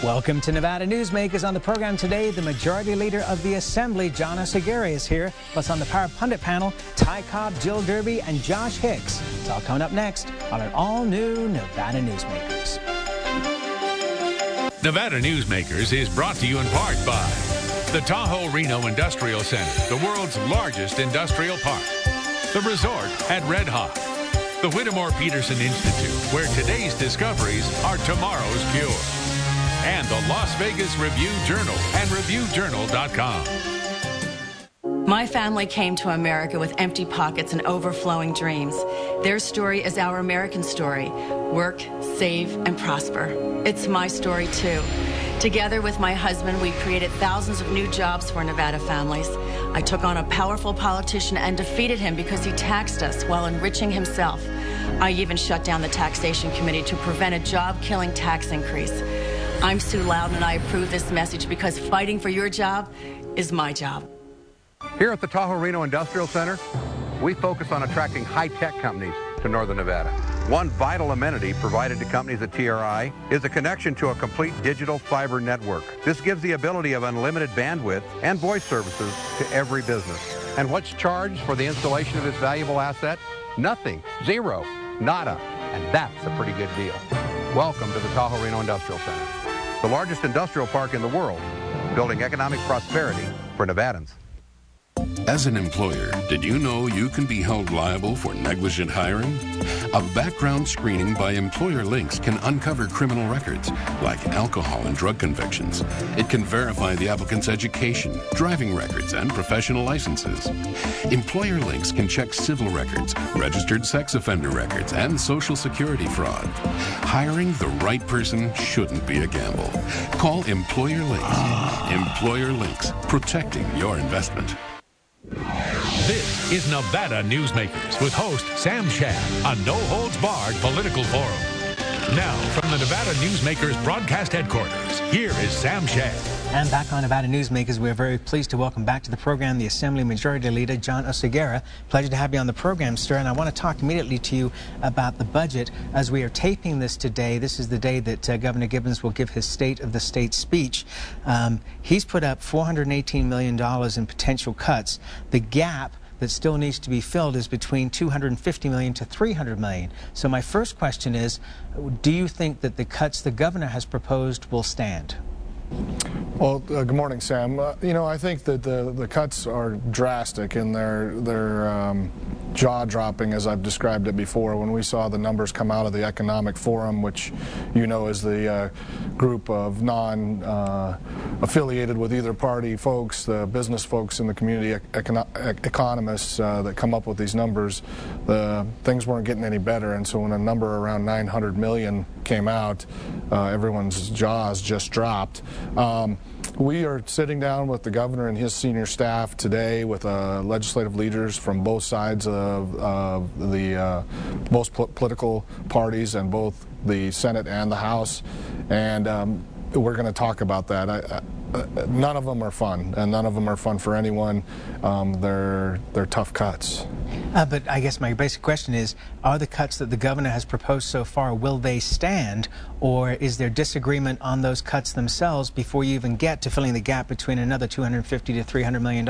Welcome to Nevada Newsmakers. On the program today, the Majority Leader of the Assembly, John Oseguera, is here. Plus on the Power Pundit panel, Ty Cobb, Jill Derby, and Josh Hicks. It's all coming up next on an all-new Nevada Newsmakers. Nevada Newsmakers is brought to you in part by the Tahoe Reno Industrial Center, the world's largest industrial park, the resort at Red Hawk, the Whittemore Peterson Institute, where today's discoveries are tomorrow's cure, and the Las Vegas Review-Journal and ReviewJournal.com. My family came to America with empty pockets and overflowing dreams. Their story is our American story. Work, save, and prosper. It's my story, too. Together with my husband, we created thousands of new jobs for Nevada families. I took on a powerful politician and defeated him because he taxed us while enriching himself. I even shut down the Taxation Committee to prevent a job-killing tax increase. I'm Sue Loudon, and I approve this message because fighting for your job is my job. Here at the Tahoe Reno Industrial Center, we focus on attracting high-tech companies to Northern Nevada. One vital amenity provided to companies at TRI is a connection to a complete digital fiber network. This gives the ability of unlimited bandwidth and voice services to every business. And what's charged for the installation of this valuable asset? Nothing. Zero. Nada. And that's a pretty good deal. Welcome to the Tahoe Reno Industrial Center, the largest industrial park in the world, building economic prosperity for Nevadans. As an employer, did you know you can be held liable for negligent hiring? A background screening by Employer Links can uncover criminal records, like alcohol and drug convictions. It can verify the applicant's education, driving records, and professional licenses. Employer Links can check civil records, registered sex offender records, and Social Security fraud. Hiring the right person shouldn't be a gamble. Call Employer Links. Employer Links, protecting your investment. This is Nevada Newsmakers with host Sam Shad, a no-holds-barred political forum. Now, from the Nevada Newsmakers broadcast headquarters, here is Sam Shad. And back on Nevada Newsmakers, we're very pleased to welcome back to the program the Assembly Majority Leader, John Oseguera. Pleasure to have you on the program, sir. And I want to talk immediately to you about the budget. As we are taping this today, this is the day that Governor Gibbons will give his State of the State speech. He's put up $418 million in potential cuts. The gap that still needs to be filled is between $250 million to $300 million. So my first question is, do you think that the cuts the governor has proposed will stand? Well, good morning, Sam. I think that the cuts are drastic and they're jaw-dropping, as I've described it before. When we saw the numbers come out of the Economic Forum, which is the group of non-affiliated with either party folks, the business folks and the community economists that come up with these numbers, things weren't getting any better. And so when a number around $900 million came out, everyone's jaws just dropped. We are sitting down with the governor and his senior staff today with legislative leaders from both sides of the most political parties and both the Senate and the House, and we're going to talk about that. None of them are fun, and none of them are fun for anyone. They're tough cuts. But I guess my basic question is, are the cuts that the governor has proposed so far, will they stand, or is there disagreement on those cuts themselves before you even get to filling the gap between another $250 to $300 million?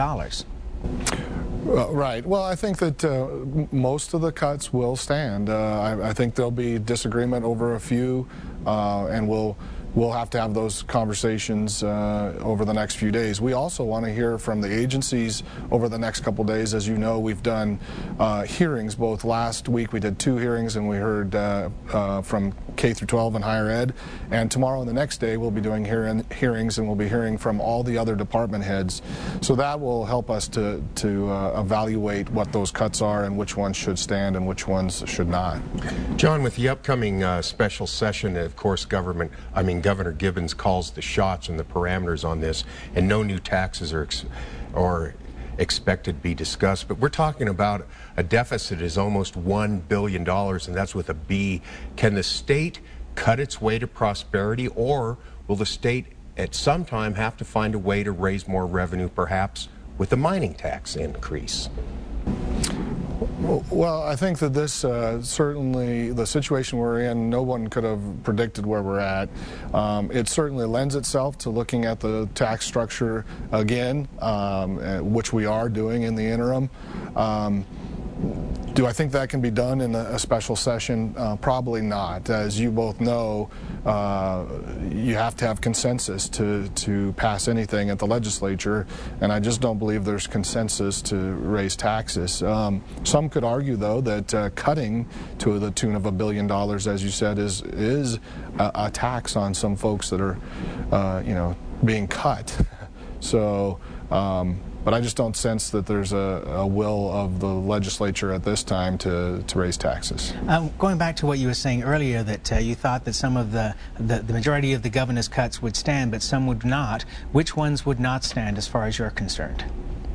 Right. Well, I think that most of the cuts will stand. I think there'll be disagreement over a few, and we'll have to have those conversations over the next few days. We also want to hear from the agencies over the next couple days. As you know, we've done hearings. Both last week we did 2 hearings, and we heard from K through 12 and higher ed. And tomorrow and the next day we'll be doing hearings, and we'll be hearing from all the other department heads. So that will help us to evaluate what those cuts are and which ones should stand and which ones should not. John, with the upcoming special session, of course, Governor Gibbons calls the shots and the parameters on this, and no new taxes are expected to be discussed. But we're talking about a deficit is almost $1 billion, and that's with a B. Can the state cut its way to prosperity, or will the state at some time have to find a way to raise more revenue, perhaps with the mining tax increase? Well, I think that this certainly, the situation we're in, no one could have predicted where we're at. It certainly lends itself to looking at the tax structure again, which we are doing in the interim. Do I think that can be done in a special session? Probably not. As you both know, you have to have consensus to pass anything at the legislature, and I just don't believe there's consensus to raise taxes. Some could argue, though, that cutting to the tune of $1 billion, as you said, is a tax on some folks that are, being cut. So. But I just don't sense that there's a will of the legislature at this time to raise taxes. Going back to what you were saying earlier, that you thought that some of the majority of the governor's cuts would stand, but some would not. Which ones would not stand as far as you're concerned?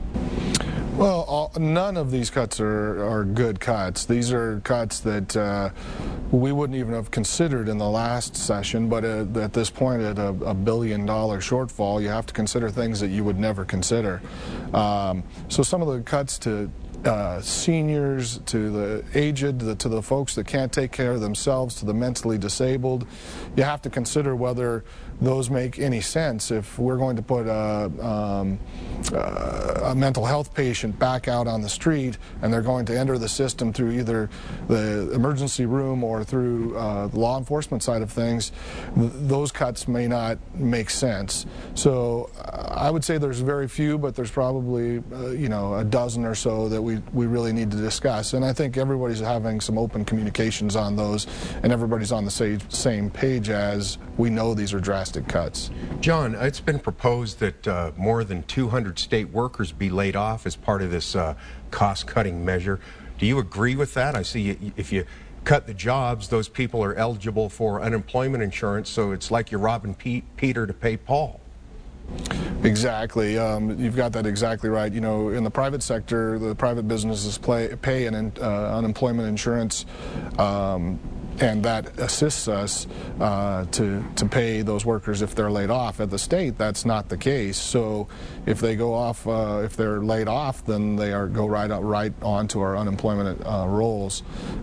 Well, none of these cuts are good cuts. These are cuts that we wouldn't even have considered in the last session, but at this point, at a $1 billion shortfall, you have to consider things that you would never consider. So some of the cuts to seniors, to the aged, to the folks that can't take care of themselves, to the mentally disabled, you have to consider whether those make any sense. If we're going to put a mental health patient back out on the street and they're going to enter the system through either the emergency room or through the law enforcement side of things, those cuts may not make sense. So I would say there's very few, but there's probably a dozen or so that we really need to discuss. And I think everybody's having some open communications on those, and everybody's on the same page as we know these are drastic cuts. John, it's been proposed that more than 200 state workers be laid off as part of this cost-cutting measure. Do you agree with that? I see if you cut the jobs, those people are eligible for unemployment insurance, so it's like you're robbing Peter to pay Paul. Exactly. You've got that exactly right. In the private sector, the private businesses pay an unemployment insurance, and that assists us to pay those workers if they're laid off. At the state, that's not the case. So if they go off, if they're laid off, then they go right onto our unemployment rolls.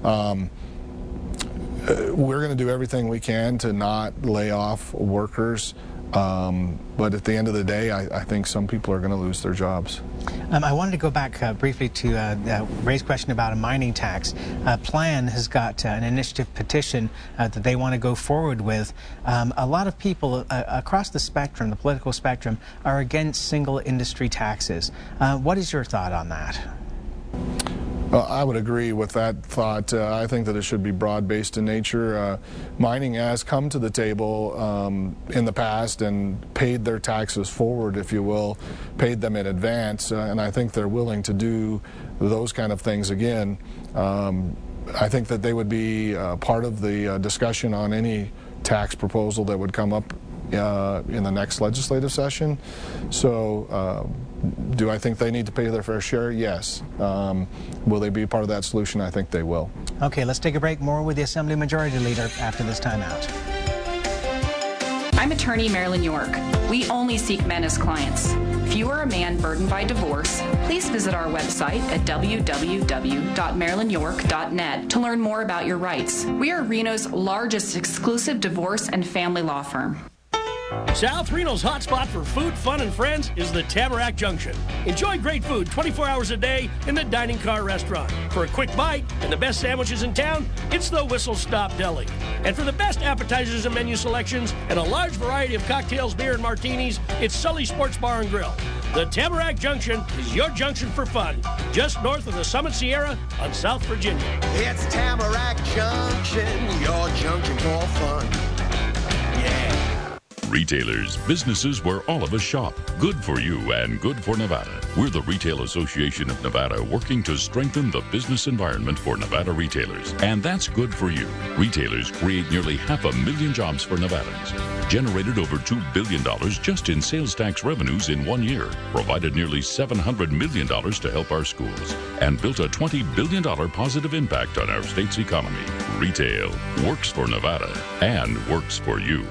We're going to do everything we can to not lay off workers. But at the end of the day, I think some people are going to lose their jobs. I wanted to go back briefly to Ray's question about a mining tax. Plan has got an initiative petition that they want to go forward with. A lot of people across the spectrum, the political spectrum, are against single industry taxes. What is your thought on that? I would agree with that thought. I think that it should be broad-based in nature. Mining has come to the table in the past and paid their taxes forward, if you will, paid them in advance, and I think they're willing to do those kind of things again. I think that they would be part of the discussion on any tax proposal that would come up in the next legislative session. So do I think they need to pay their fair share? Yes. Will they be part of that solution? I think they will. Okay, let's take a break. More with the Assembly Majority Leader after this timeout. I'm attorney Marilyn York. We only seek men as clients. If you are a man burdened by divorce, please visit our website at www.marilynyork.net to learn more about your rights. We are Reno's largest exclusive divorce and family law firm. South Reno's hotspot for food, fun, and friends is the Tamarack Junction. Enjoy great food 24 hours a day in the Dining Car Restaurant. For a quick bite and the best sandwiches in town, it's the Whistle Stop Deli. And for the best appetizers and menu selections and a large variety of cocktails, beer, and martinis, it's Sully Sports Bar and Grill. The Tamarack Junction is your junction for fun, just north of the Summit Sierra on South Virginia. It's Tamarack Junction, your junction for fun. Yeah. Retailers, businesses where all of us shop. Good for you and good for Nevada. We're the Retail Association of Nevada, working to strengthen the business environment for Nevada retailers. And that's good for you. Retailers create nearly 500,000 jobs for Nevadans, generated over $2 billion just in sales tax revenues in 1 year, provided nearly $700 million to help our schools, and built a $20 billion positive impact on our state's economy. Retail works for Nevada and works for you.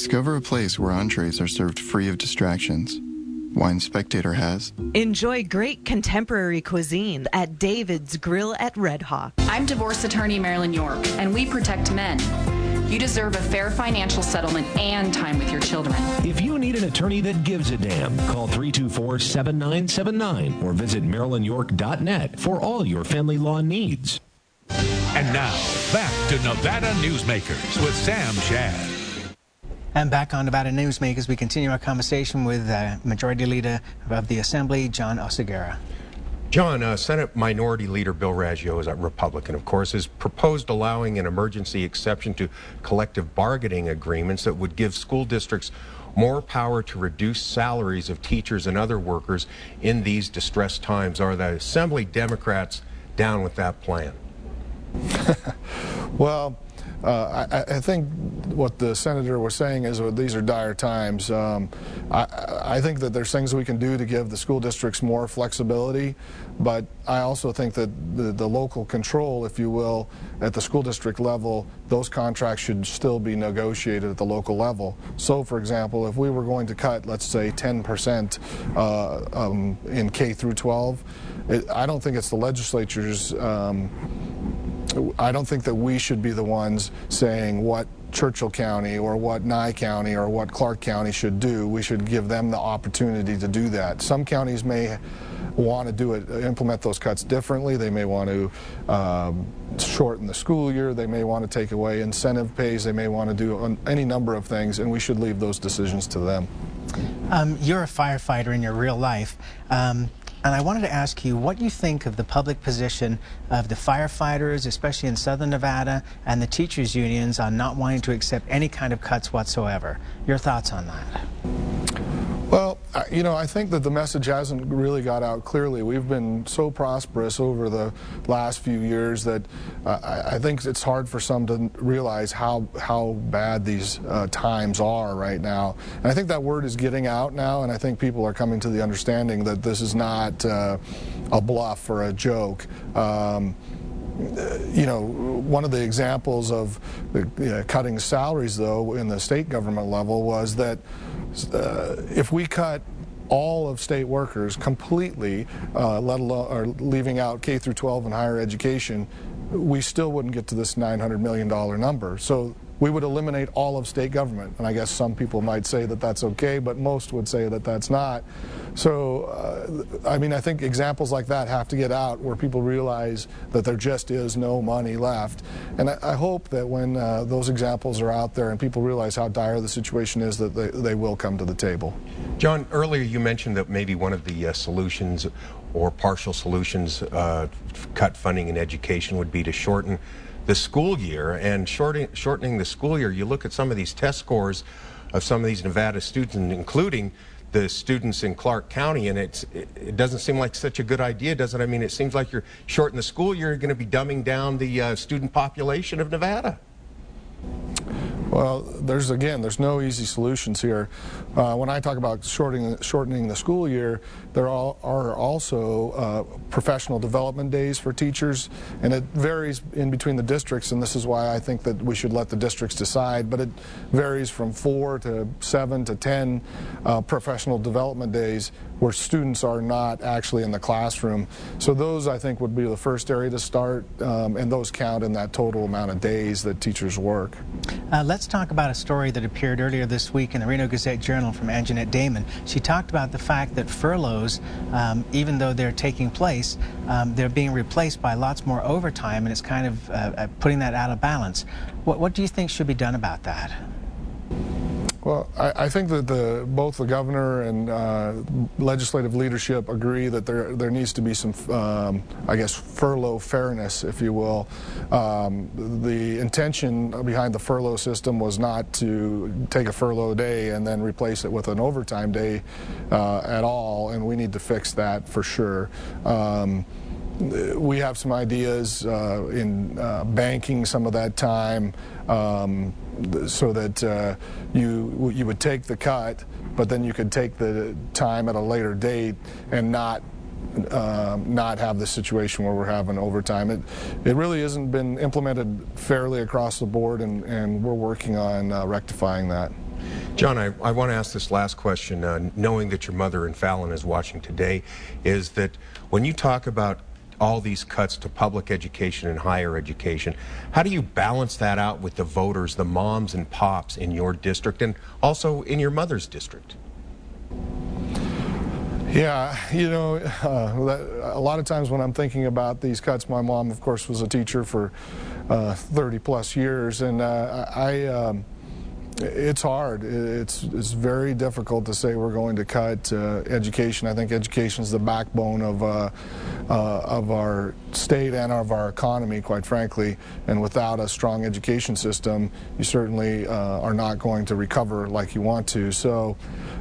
Discover a place where entrees are served free of distractions. Wine Spectator has. Enjoy great contemporary cuisine at David's Grill at Red Hawk. I'm divorce attorney Marilyn York, and we protect men. You deserve a fair financial settlement and time with your children. If you need an attorney that gives a damn, call 324-7979 or visit MarilynYork.net for all your family law needs. And now, back to Nevada Newsmakers with Sam Shad. And back on Nevada Newsmakers, we continue our conversation with Majority Leader of the Assembly, John Oseguera. John, Senate Minority Leader Bill Raggio is a Republican, of course, has proposed allowing an emergency exception to collective bargaining agreements that would give school districts more power to reduce salaries of teachers and other workers in these distressed times. Are the Assembly Democrats down with that plan? Well, I think what the senator was saying is these are dire times. I think that there's things we can do to give the school districts more flexibility, but I also think that the local control, if you will, at the school district level, those contracts should still be negotiated at the local level. So, for example, if we were going to cut, let's say, 10% in K through 12, I don't think it's the legislature's I don't think that we should be the ones saying what Churchill County or what Nye County or what Clark County should do. We should give them the opportunity to do that. Some counties may want to do it, implement those cuts differently. They may want to shorten the school year. They may want to take away incentive pays. They may want to do any number of things, and we should leave those decisions to them. You're a firefighter in your real life. And I wanted to ask you what you think of the public position of the firefighters, especially in Southern Nevada, and the teachers' unions on not wanting to accept any kind of cuts whatsoever. Your thoughts on that? Well, you know, I think that the message hasn't really got out clearly. We've been so prosperous over the last few years that I think it's hard for some to realize how bad these times are right now. And I think that word is getting out now, and I think people are coming to the understanding that this is not a bluff or a joke. You know, one of the examples of cutting salaries, though, in the state government level was that if we cut all of state workers completely, let alone or leaving out K through 12 and higher education, we still wouldn't get to this $900 million number. So we would eliminate all of state government. And I guess some people might say that that's okay, but most would say that that's not. So, I mean, I think examples like that have to get out where people realize that there just is no money left. And I hope that when those examples are out there and people realize how dire the situation is, that they will come to the table. John, earlier you mentioned that maybe one of the solutions or partial solutions to cut funding in education would be to shorten the school year. And shortening the school year, you look at some of these test scores of some of these Nevada students, including the students in Clark County, and it doesn't seem like such a good idea, does it? I mean, it seems like you're shortening the school year, you're going to be dumbing down the student population of Nevada. Well, there's no easy solutions here. When I talk about shortening the school year, there are also professional development days for teachers, and it varies in between the districts, and this is why I think that we should let the districts decide, but it varies from 4 to 7 to 10 professional development days where students are not actually in the classroom. So those, I think, would be the first area to start, and those count in that total amount of days that teachers work. Let's talk about a story that appeared earlier this week in the Reno Gazette-Journal from Anjanette Damon. She talked about the fact that furloughs, even though they're taking place, they're being replaced by lots more overtime, and it's kind of putting that out of balance. What do you think should be done about that? Well, I think that both the governor and legislative leadership agree that there needs to be some, I guess, furlough fairness, if you will. The intention behind the furlough system was not to take a furlough day and then replace it with an overtime day at all, and we need to fix that for sure. We have some ideas in banking some of that time so that you would take the cut, but then you could take the time at a later date and not have the situation where we're having overtime. It really hasn't been implemented fairly across the board, and we're working on rectifying that. John, I want to ask this last question, knowing that your mother in Fallon is watching today, is that when you talk about all these cuts to public education and higher education, how do you balance that out with the voters, the moms and pops in your district and also in your mother's district? Yeah, you know, a lot of times when I'm thinking about these cuts, my mom, of course, was a teacher for 30 plus years, and it's hard. It's very difficult to say we're going to cut education. I think education is the backbone of our state and of our economy, quite frankly. And without a strong education system, you certainly are not going to recover like you want to. So.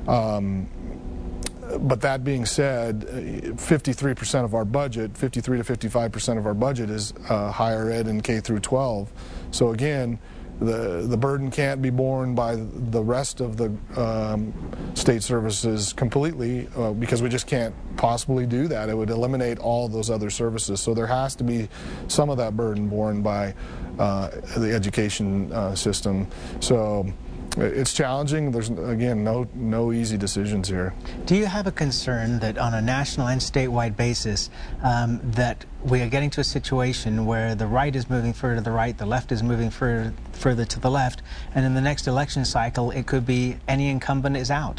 But that being said, 53% of our budget, 53 to 55% of our budget is higher ed and K through 12. So again, the burden can't be borne by the rest of the state services completely because we just can't possibly do that. It would eliminate all those other services. So there has to be some of that burden borne by the education system. So it's challenging. There's, again, no easy decisions here. Do you have a concern that on a national and statewide basis that we are getting to a situation where the right is moving further to the right, the left is moving further to the left, and in the next election cycle it could be any incumbent is out?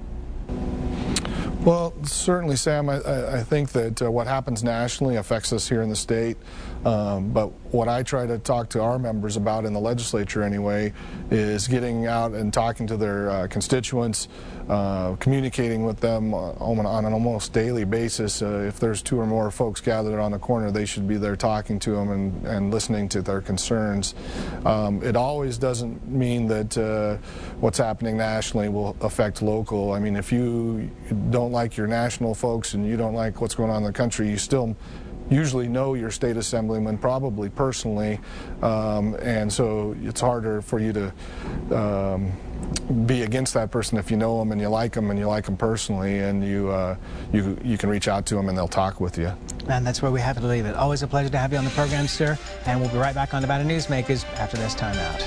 Well, certainly, Sam, I think that what happens nationally affects us here in the state. But what I try to talk to our members about in the legislature anyway is getting out and talking to their constituents, communicating with them on an almost daily basis. If there's 2 or more folks gathered on the corner, they should be there talking to them and listening to their concerns. It always doesn't mean that what's happening nationally will affect local. I mean, if you don't like your national folks and you don't like what's going on in the country, you still usually know your state assemblyman, probably personally, and so it's harder for you to be against that person if you know them and you like them personally, and you can reach out to them and they'll talk with you. And that's where we have to leave it. Always a pleasure to have you on the program, sir, and we'll be right back on Nevada Newsmakers after this time out.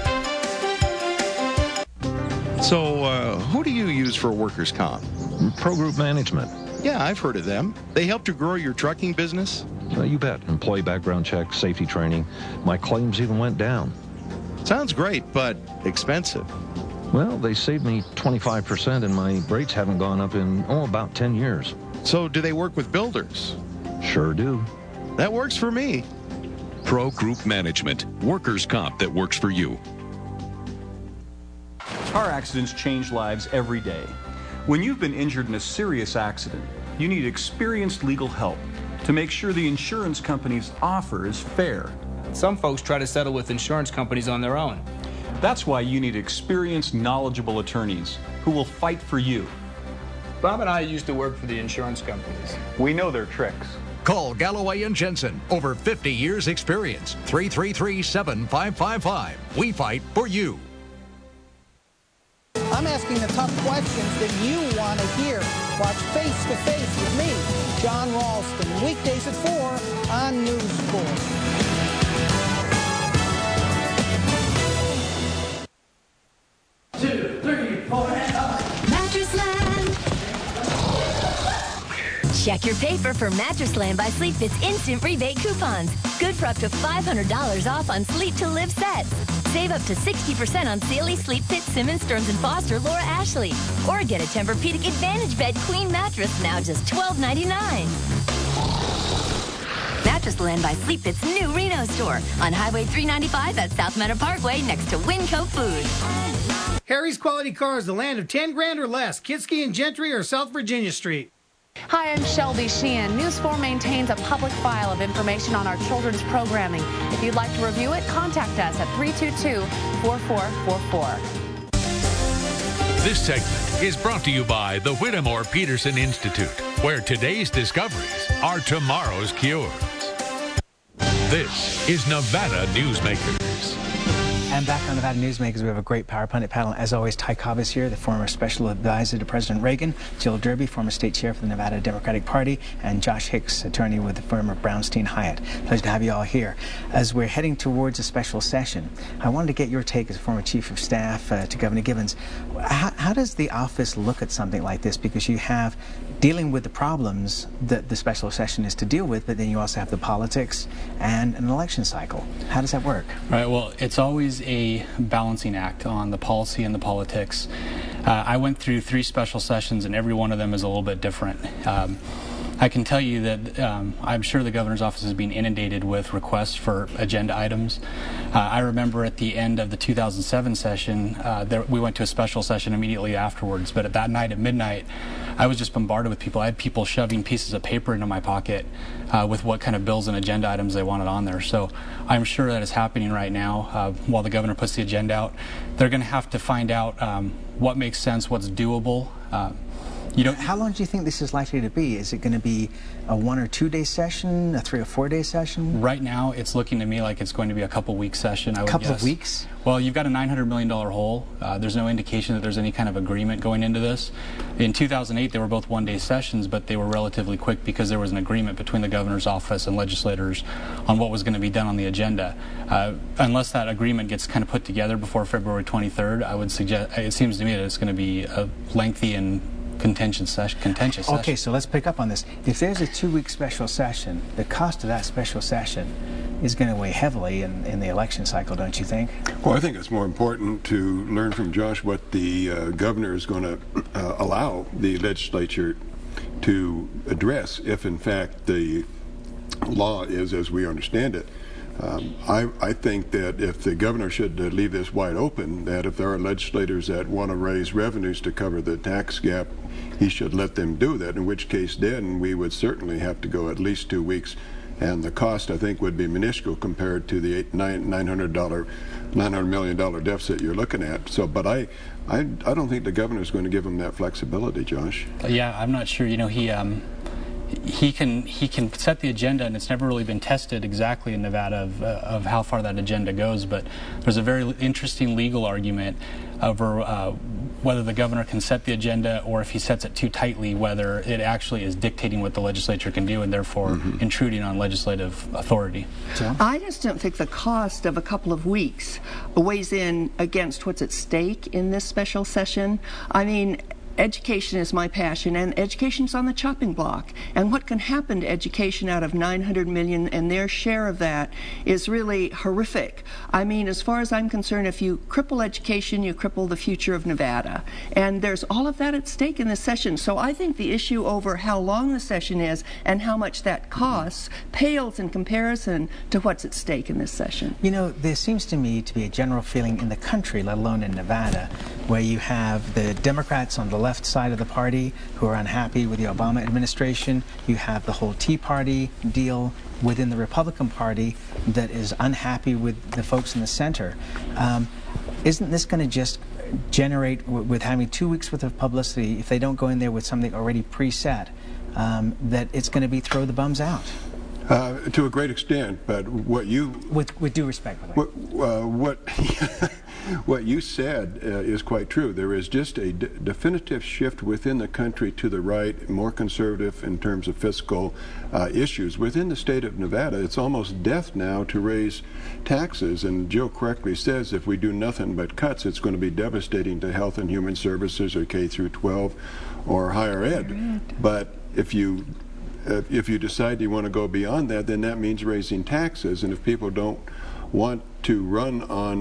So who do you use for workers' comp? Pro Group Management. Yeah, I've heard of them. They helped you grow your trucking business? You bet. Employee background check, safety training. My claims even went down. Sounds great, but expensive. Well, they saved me 25% and my rates haven't gone up in, about 10 years. So do they work with builders? Sure do. That works for me. Pro Group Management. Workers' comp that works for you. Car accidents change lives every day. When you've been injured in a serious accident, you need experienced legal help to make sure the insurance company's offer is fair. Some folks try to settle with insurance companies on their own. That's why you need experienced, knowledgeable attorneys who will fight for you. Bob and I used to work for the insurance companies. We know their tricks. Call Galloway and Jensen. Over 50 years experience. 333-7555. We fight for you. I'm asking the tough questions that you want to hear. Watch Face to Face with me, John Ralston, weekdays at 4 on News Corps. Check your paper for Mattress Land by Sleep Fit's instant rebate coupons. Good for up to $500 off on Sleep to Live sets. Save up to 60% on Sealy, Sleep Fit, Simmons, Stearns & Foster, Laura Ashley. Or get a Tempur-Pedic Advantage Bed Queen mattress, now just $12.99. Mattress Land by Sleep Fit's new Reno store on Highway 395 at South Meadow Parkway next to Winco Food. Harry's Quality Cars, the land of 10 grand or less. Kitski and Gentry or South Virginia Street. Hi, I'm Shelby Sheehan. News 4 maintains a public file of information on our children's programming. If you'd like to review it, contact us at 322-4444. This segment is brought to you by the Whittemore Peterson Institute, where today's discoveries are tomorrow's cures. This is Nevada Newsmakers. And back on Nevada Newsmakers, we have a great Power Pundit panel. As always, Ty Cobb is here, the former special advisor to President Reagan, Jill Derby, former state chair for the Nevada Democratic Party, and Josh Hicks, attorney with the firm of Brownstein Hyatt. Pleasure to have you all here. As we're heading towards a special session, I wanted to get your take as former chief of staff to Governor Gibbons. How does the office look at something like this? Because you have dealing with the problems that the special session is to deal with, but then you also have the politics and an election cycle. How does that work? Right, well, it's always a balancing act on the policy and the politics. I went through 3 special sessions, and every one of them is a little bit different. I can tell you that I'm sure the governor's office is being inundated with requests for agenda items. I remember at the end of the 2007 session, we went to a special session immediately afterwards, but at that night at midnight, I was just bombarded with people. I had people shoving pieces of paper into my pocket with what kind of bills and agenda items they wanted on there. So I'm sure that is happening right now while the governor puts the agenda out. They're going to have to find out what makes sense, what's doable. How long do you think this is likely to be? Is it going to be a 1 or 2 day session, a 3 or 4 day session? Right now, it's looking to me like it's going to be a couple-week session, I would guess. Couple of weeks? Well, you've got a $900 million hole. There's no indication that there's any kind of agreement going into this. In 2008, they were both one-day sessions, but they were relatively quick because there was an agreement between the governor's office and legislators on what was going to be done on the agenda. Unless that agreement gets kind of put together before February 23rd, I would suggest, it seems to me that it's going to be a lengthy and contentious session. Okay, so let's pick up on this. If there's a 2-week special session, the cost of that special session is going to weigh heavily in the election cycle, don't you think? Well, I think it's more important to learn from Josh what the governor is going to allow the legislature to address if, in fact, the law is as we understand it. I think that if the governor should leave this wide open, that if there are legislators that want to raise revenues to cover the tax gap, he should let them do that, in which case then we would certainly have to go at least 2 weeks, and the cost, I think, would be minuscule compared to the $900 million deficit you're looking at. So, but I don't think the governor is going to give him that flexibility, Josh. Yeah, I'm not sure. You know, he can set the agenda, and it's never really been tested exactly in Nevada of how far that agenda goes, but there's a very interesting legal argument over whether the governor can set the agenda, or if he sets it too tightly, whether it actually is dictating what the legislature can do and therefore intruding on legislative authority. I just don't think the cost of a couple of weeks weighs in against what's at stake in this special session. I mean, education is my passion, and education's on the chopping block. And what can happen to education out of $900 million, and their share of that is really horrific. I mean, as far as I'm concerned, if you cripple education, you cripple the future of Nevada. And there's all of that at stake in this session. So I think the issue over how long the session is and how much that costs pales in comparison to what's at stake in this session. You know, there seems to me to be a general feeling in the country, let alone in Nevada, where you have the Democrats on the left side of the party who are unhappy with the Obama administration. You have the whole Tea Party deal within the Republican Party that is unhappy with the folks in the center. Isn't this going to just generate, with having 2 weeks worth of publicity, if they don't go in there with something already preset, that it's going to be throw the bums out? To a great extent, but what you... With due respect, by the way. What you said is quite true. There is just a definitive shift within the country to the right, more conservative in terms of fiscal issues. Within the state of Nevada, it's almost death now to raise taxes, and Jill correctly says if we do nothing but cuts, it's going to be devastating to health and human services or K through 12 or higher ed. But if you decide you want to go beyond that, then that means raising taxes, and if people don't want to run on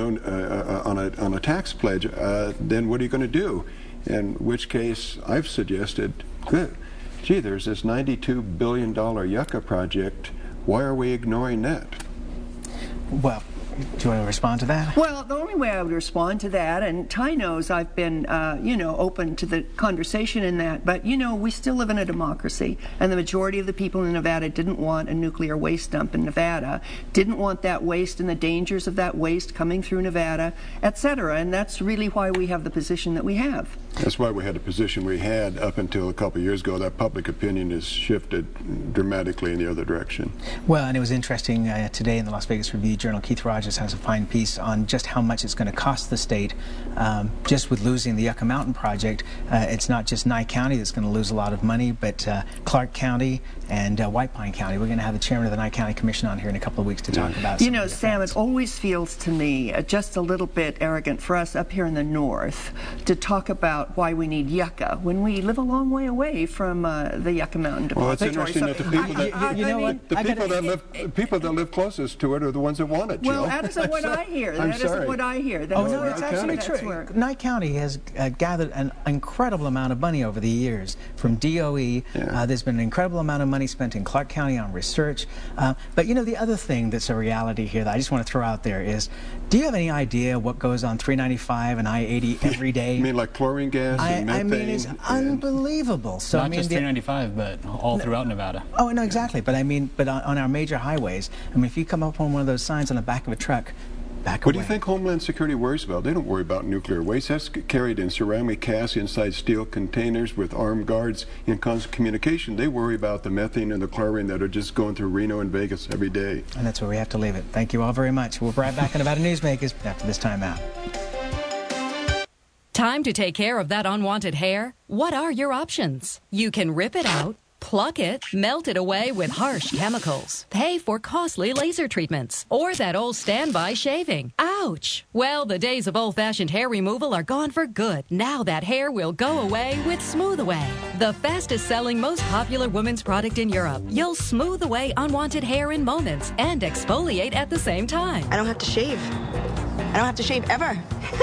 a tax pledge, then what are you going to do? In which case, I've suggested, gee, there's this $92 billion Yucca project. Why are we ignoring that? Well, do you want to respond to that? Well, the only way I would respond to that, and Ty knows I've been, open to the conversation in that, but, we still live in a democracy, and the majority of the people in Nevada didn't want a nuclear waste dump in Nevada, didn't want that waste and the dangers of that waste coming through Nevada, etc., and that's really why we have the position that we have. That's why we had the position we had up until a couple of years ago. That public opinion has shifted dramatically in the other direction. Well, and it was interesting today in the Las Vegas Review-Journal, Keith Rogers Rogers has a fine piece on just how much it's going to cost the state just with losing the Yucca Mountain project. It's not just Nye County that's going to lose a lot of money, but Clark County and White Pine County. We're going to have the chairman of the Nye County Commission on here in a couple of weeks to talk about. You know, Sam, it always feels to me just a little bit arrogant for us up here in the north to talk about why we need Yucca when we live a long way away from the Yucca Mountain deposit. Well, it's interesting that the people that live closest to it are the ones that want it, Jill. Well, that isn't what I hear. That isn't what I hear. Oh, no, it's actually true. Nye County has gathered an incredible amount of money over the years from DOE. There's been an incredible amount of money spent in Clark County on research. But, you know, the other thing that's a reality here that I just want to throw out there is, do you have any idea what goes on 395 and I-80 every day? You mean like chlorine gas and methane? I mean, it's unbelievable. So, Not just 395, but all throughout Nevada. Oh, no, exactly. But I mean, on our major highways, I mean, if you come up on one of those signs on the back of a truck, what do you think Homeland Security worries about? They don't worry about nuclear waste. That's carried in ceramic casts inside steel containers with armed guards in constant communication. They worry about the methane and the chlorine that are just going through Reno and Vegas every day. And that's where we have to leave it. Thank you all very much. We'll be right back in Nevada Newsmakers after this time out. Time to take care of that unwanted hair? What are your options? You can rip it out, pluck it, melt it away with harsh chemicals, pay for costly laser treatments, or that old standby shaving. Ouch! Well, the days of old-fashioned hair removal are gone for good. Now that hair will go away with Smooth Away, the fastest-selling, most popular women's product in Europe. You'll smooth away unwanted hair in moments and exfoliate at the same time. I don't have to shave. I don't have to shave ever.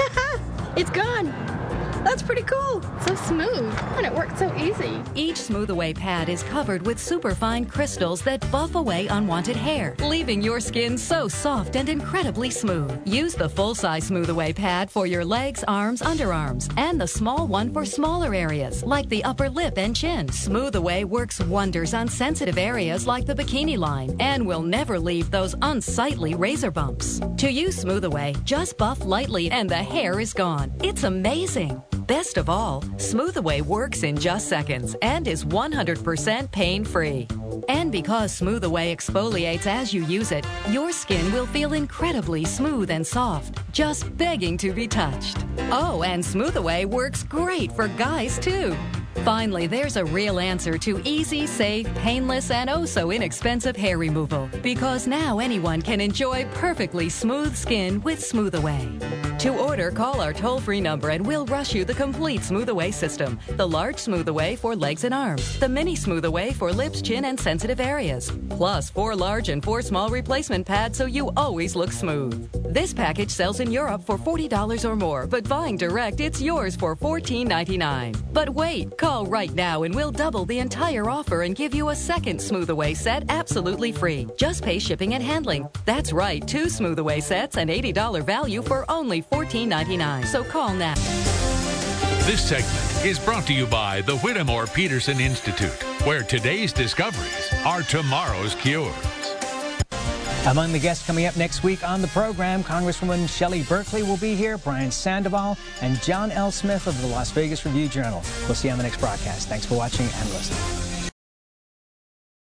It's gone. That's pretty cool. So smooth, and it works so easy. Each Smooth Away pad is covered with superfine crystals that buff away unwanted hair, leaving your skin so soft and incredibly smooth. Use the full-size Smooth Away pad for your legs, arms, underarms, and the small one for smaller areas, like the upper lip and chin. Smooth Away works wonders on sensitive areas like the bikini line, and will never leave those unsightly razor bumps. To use Smooth Away, just buff lightly and the hair is gone. It's amazing. Best of all, Smooth Away works in just seconds and is 100% pain-free. And because Smooth Away exfoliates as you use it, your skin will feel incredibly smooth and soft, just begging to be touched. Oh, and Smooth Away works great for guys, too. Finally, there's a real answer to easy, safe, painless, and oh-so inexpensive hair removal, because now anyone can enjoy perfectly smooth skin with Smooth Away. To order, call our toll-free number and we'll rush you the complete Smooth Away system. The large Smooth Away for legs and arms, the mini Smooth Away for lips, chin, and sensitive areas, plus 4 large and 4 small replacement pads so you always look smooth. This package sells in Europe for $40 or more, but buying direct, it's yours for $14.99. But wait, call right now and we'll double the entire offer and give you a second Smooth Away set absolutely free. Just pay shipping and handling. That's right, 2 Smooth Away sets and $80 value for only $14.99. So call now. This segment is brought to you by the Whittemore Peterson Institute, where today's discoveries are tomorrow's cures. Among the guests coming up next week on the program, Congresswoman Shelley Berkley will be here, Brian Sandoval, and John L. Smith of the Las Vegas Review-Journal. We'll see you on the next broadcast. Thanks for watching and listening.